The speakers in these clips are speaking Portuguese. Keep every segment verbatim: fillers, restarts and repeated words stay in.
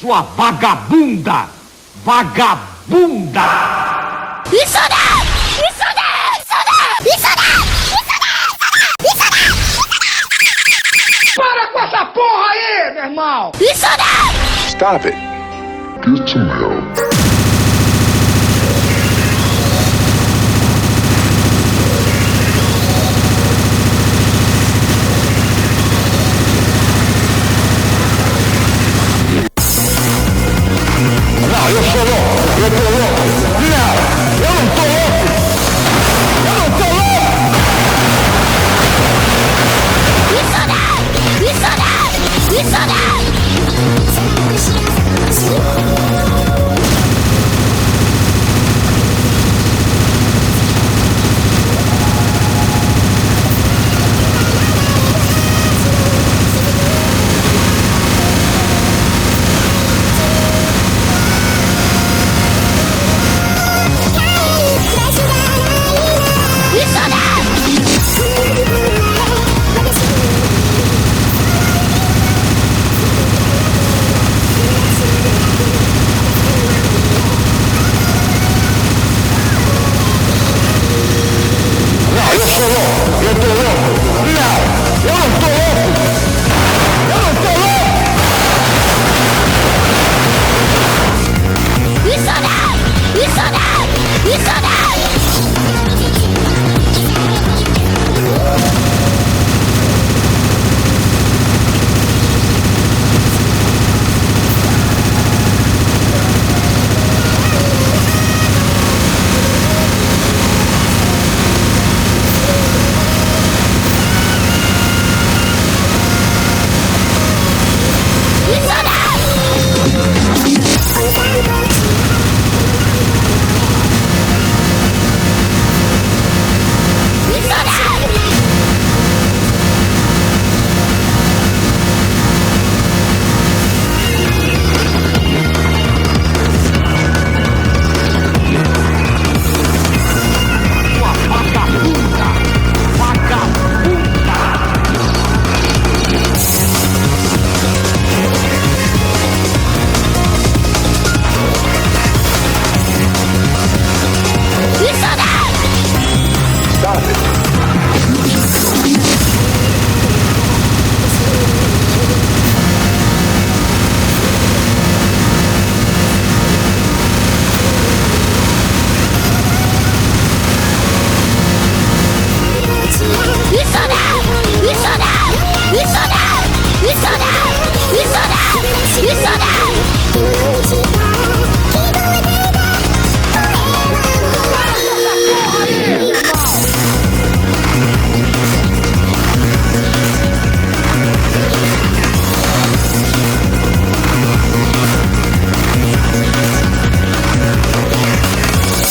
Sua vagabunda! Vagabunda! Isso não! Isso não! Isso não! Isso não! Isso não! Isso não! Para com essa porra aí, meu irmão! Isso não! Stop it. Get some help. Não, eu sou louco! Eu tô louco! Não! Eu não tô louco! Eu não tô louco! Isso não! Isso não! Isso não!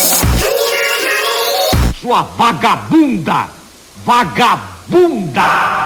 Sua vagabunda! Vagabunda!